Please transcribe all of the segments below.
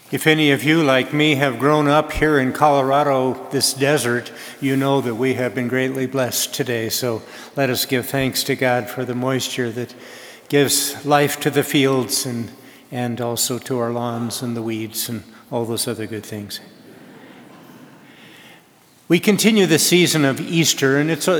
If any of you, like me, have grown up here in Colorado, this desert, you know that we have been greatly blessed today. So let us give thanks to God for the moisture that gives life to the fields and also to our lawns and the weeds and all those other good things. We continue the season of Easter, and it's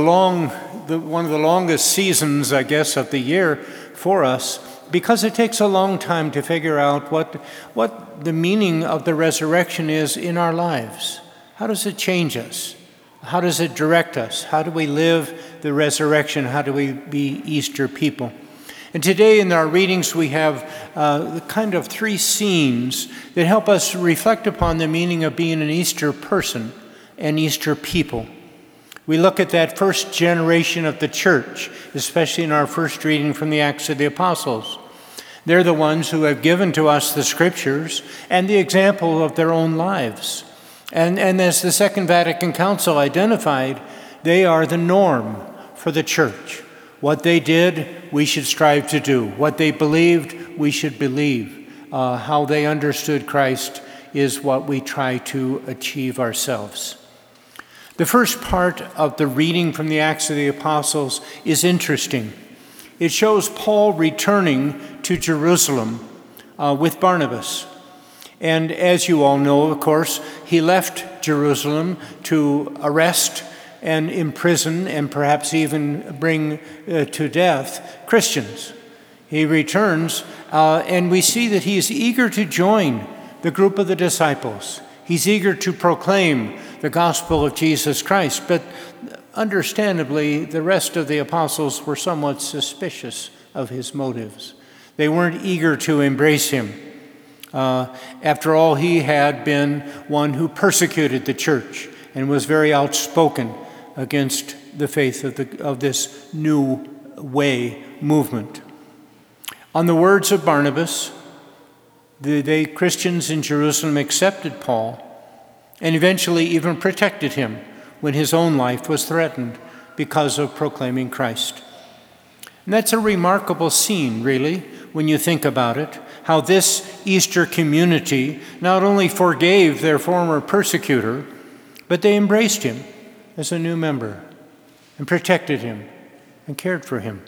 one of the longest seasons, I guess, of the year for us, because it takes a long time to figure out what the meaning of the resurrection is in our lives. How does it change us? How does it direct us? How do we live the resurrection? How do we be Easter people? And today in our readings we have kind of three scenes that help us reflect upon the meaning of being an Easter person and Easter people. We look at that first generation of the church, especially in our first reading from the Acts of the Apostles. They're the ones who have given to us the scriptures and the example of their own lives. And as the Second Vatican Council identified, they are the norm for the church. What they did, we should strive to do. What they believed, we should believe. How they understood Christ is what we try to achieve ourselves. The first part of the reading from the Acts of the Apostles is interesting. It shows Paul returning to Jerusalem with Barnabas. And as you all know, of course, he left Jerusalem to arrest and imprison and perhaps even bring to death Christians. He returns and we see that he is eager to join the group of the disciples. He's eager to proclaim the gospel of Jesus Christ, but understandably, the rest of the apostles were somewhat suspicious of his motives. They weren't eager to embrace him. After all, he had been one who persecuted the church and was very outspoken against the faith of this new way movement. On the words of Barnabas, the Christians in Jerusalem accepted Paul and eventually even protected him when his own life was threatened because of proclaiming Christ. And that's a remarkable scene, really, when you think about it, how this Easter community not only forgave their former persecutor, but they embraced him as a new member and protected him and cared for him.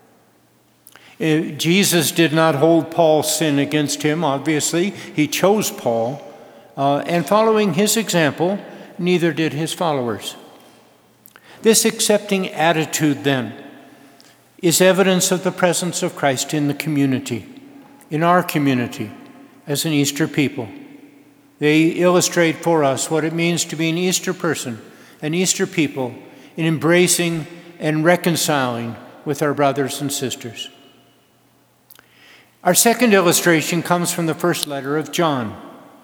Jesus did not hold Paul's sin against him, obviously. He chose Paul, and following his example, neither did his followers. This accepting attitude, then, is evidence of the presence of Christ in the community, in our community, as an Easter people. They illustrate for us what it means to be an Easter person, an Easter people, in embracing and reconciling with our brothers and sisters. Our second illustration comes from the first letter of John.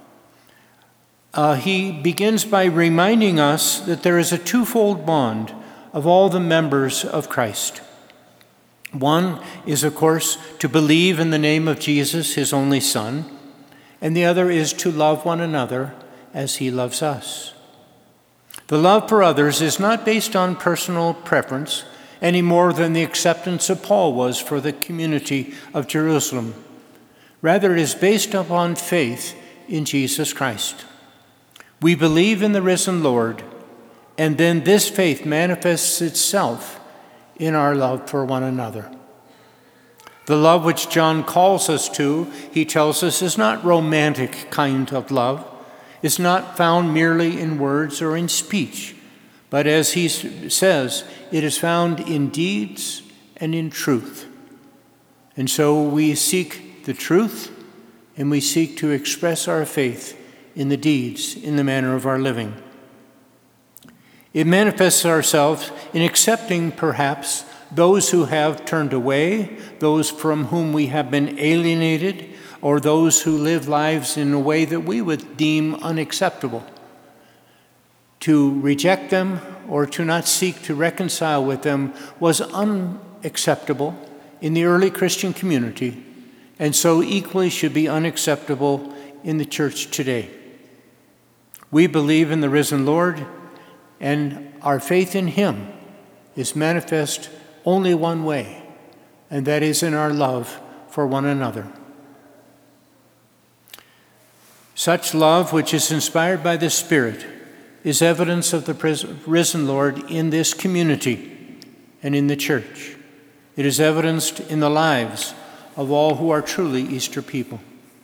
He begins by reminding us that there is a twofold bond of all the members of Christ. One is, of course, to believe in the name of Jesus, his only Son, and the other is to love one another as he loves us. The love for others is not based on personal preference any more than the acceptance of Paul was for the community of Jerusalem. Rather, it is based upon faith in Jesus Christ. We believe in the risen Lord, and then this faith manifests itself in our love for one another. The love which John calls us to, he tells us, is not romantic kind of love. It's not found merely in words or in speech, but as he says, it is found in deeds and in truth. And so we seek the truth, and we seek to express our faith in the deeds, in the manner of our living. It manifests ourselves in accepting, perhaps, those who have turned away, those from whom we have been alienated, or those who live lives in a way that we would deem unacceptable. To reject them or to not seek to reconcile with them was unacceptable in the early Christian community, and so equally should be unacceptable in the church today. We believe in the risen Lord, and our faith in him is manifest only one way, and that is in our love for one another. Such love, which is inspired by the Spirit, is evidence of the risen Lord in this community and in the church. It is evidenced in the lives of all who are truly Easter people.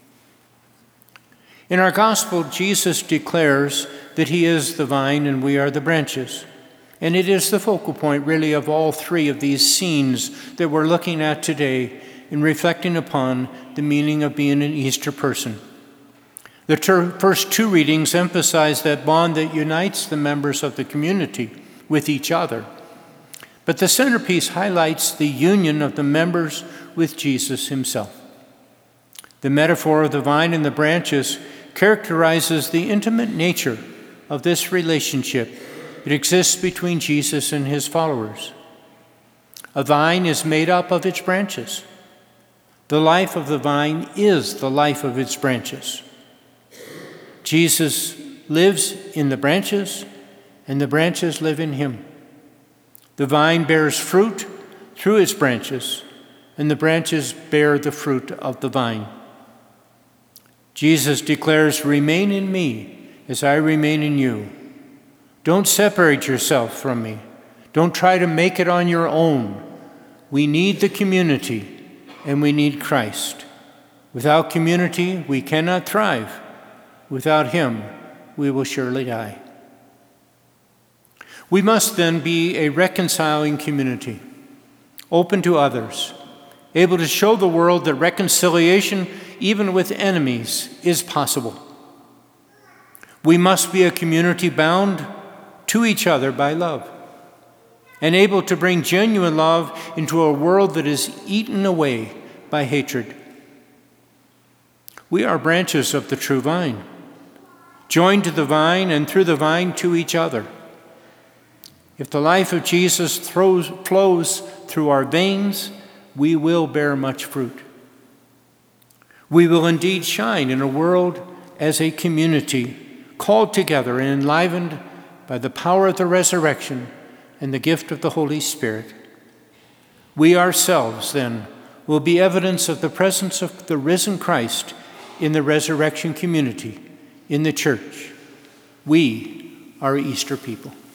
In our gospel, Jesus declares that he is the vine and we are the branches. And it is the focal point, really, of all three of these scenes that we're looking at today in reflecting upon the meaning of being an Easter person. The first two readings emphasize that bond that unites the members of the community with each other. But the centerpiece highlights the union of the members with Jesus himself. The metaphor of the vine and the branches characterizes the intimate nature of this relationship that exists between Jesus and his followers. A vine is made up of its branches. The life of the vine is the life of its branches. Jesus lives in the branches, and the branches live in him. The vine bears fruit through its branches, and the branches bear the fruit of the vine. Jesus declares, "Remain in me as I remain in you." Don't separate yourself from me. Don't try to make it on your own. We need the community, and we need Christ. Without community, we cannot thrive. Without him, we will surely die. We must then be a reconciling community, open to others, able to show the world that reconciliation, even with enemies, is possible. We must be a community bound to each other by love, and able to bring genuine love into a world that is eaten away by hatred. We are branches of the true vine, joined to the vine and through the vine to each other. If the life of Jesus flows through our veins, we will bear much fruit. We will indeed shine in a world as a community, called together and enlivened by the power of the resurrection and the gift of the Holy Spirit. We ourselves, then, will be evidence of the presence of the risen Christ in the resurrection community, in the church. We are Easter people.